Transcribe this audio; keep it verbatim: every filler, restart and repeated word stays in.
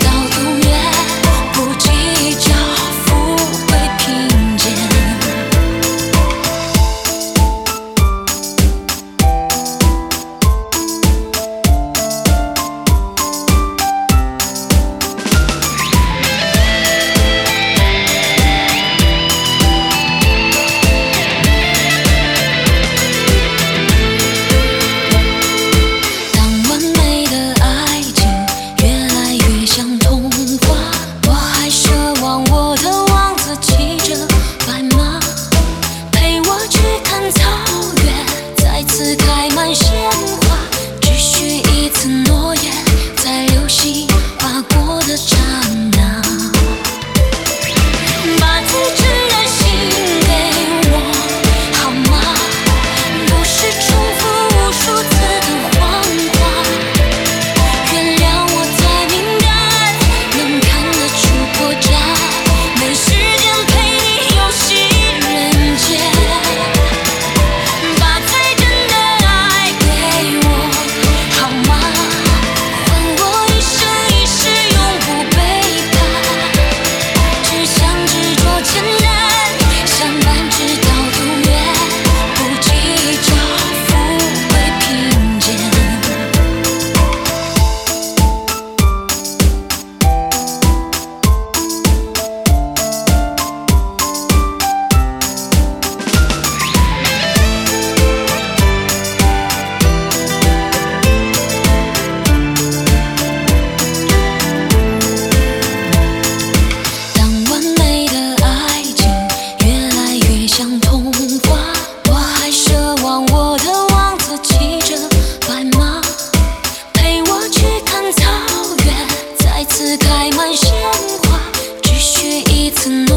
到永远，不计较富贵贫贱。当完美的爱情越来越像童话，我还奢望我的王子骑着白马，陪我去看草原，再次开满鲜花。只许一次诺言，在流星划过的刹那，把最真的心给我好吗？不是重复无数次的谎话。原谅我太敏感，能看得出破绽，没时间陪你游戏人间。把最真的爱给我好吗？换我一生一世永不背叛，只想执着简单，相伴直到永远，不计较富贵贫贱。当完美的爱情越来越像童话，我还奢望我的王子骑着白马，陪我去看草原，再次开满鲜花。只许一次诺